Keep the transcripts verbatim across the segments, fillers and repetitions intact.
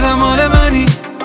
کردم مال منی،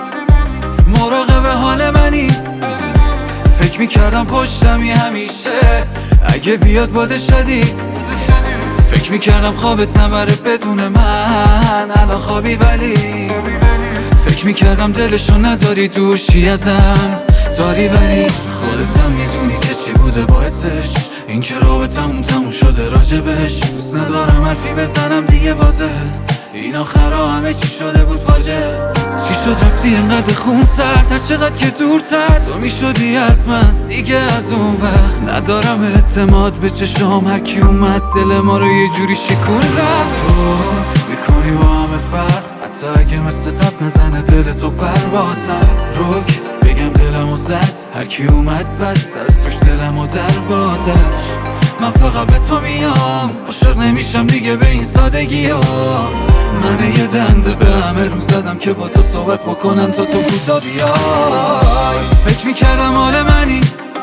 مراقب حال منی. فکر میکردم پشتمی همیشه اگه بیاد باد شدید. فکر میکردم خوابت نبره بدون من، الان خوابی ولی فکر میکردم دلشو نداری دوشی ازم داری، ولی خودتم میدونی که چی بوده باعثش این که رابطمون تموم شده. راجبش دوست ندارم حرفی بزنم دیگه، واضحه این آخرها همه چی شده بود فاجعه. چی شد رفتی انقدر خون سرد، هر چقدر که دورتر تو میشدی از من دیگه. از اون وقت ندارم اعتماد به چشام، هر کی اومد دل ما رو یه جوری شکون رفت. تو میکنی با همه فرق، حتی اگه مثل قبل نزنه دل تو پروازم. روک بگم دلمو زد، هر کی اومد بست از توش دلمو دروازش. من فقط به تو میام، عاشق نمیشم دیگه به این سادگی ها. من یه دنده به همه رو زدم که با تو صحبت بکنم تا تو کوتا بیای. فکر میکردم حال منی،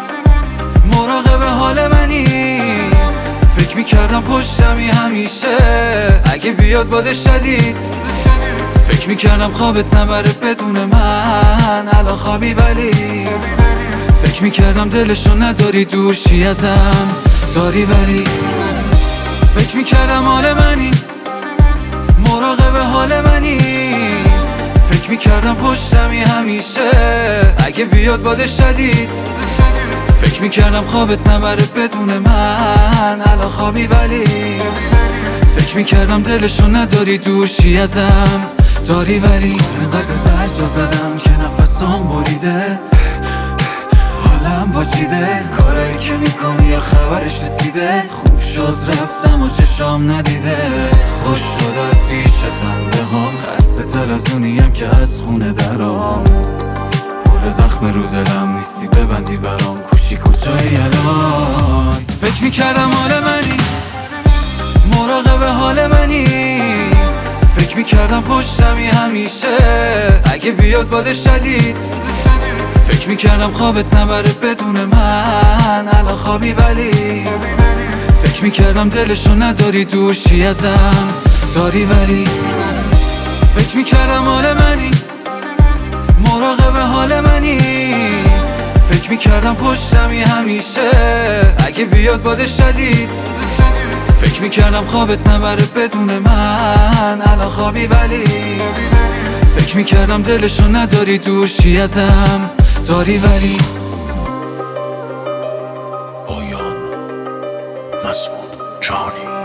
مراقب حال منی. فکر میکردم پشتمی همیشه اگه بیاد باد شدید. فکر میکردم خوابت نبره بدون من، الان خوابی ولی فکر میکردم دلشو نداری دوشی ازم داری، ولی فکر میکردم حال منی، مراقب حال منی. فکر میکردم پشتمی همیشه اگه بیاد باد شدید. فکر میکردم خوابت نبره بدون من، الان خوابی ولی فکر میکردم دلشو نداری دوشی ازم داری، ولی اینقدر درد جا زدم که نفسام بریده، حالم باجیده. کارایی که میکنی یا خبرش رسیده، خوب شد رفتم و چشام ندیده. خوش شد از ریش زنده هم، خسته تر از اونیم که از خونه درام. پر زخم رو دلم نیستی ببندی برام، کوشی کجایی الان؟ فکر میکردم حال منی، مراقب حال منی. فکر میکردم پشتمی همیشه اگه بیاد باد شدید. فکر میکردم خوابت نبره بدون من، الان خوابی ولی فکر میکردم دلشو نداری دوشی ازم داری، ولی فکر میکردم حال منی، مراقب حال منی. فکر میکردم پشتمی همیشه اگه بیاد باد شدید. فکر میکردم خوابت نبره بدون من، الان خوابی ولی فکر میکردم دلشو نداری دوشی ازم داری، ولی پایان مسعود جانی.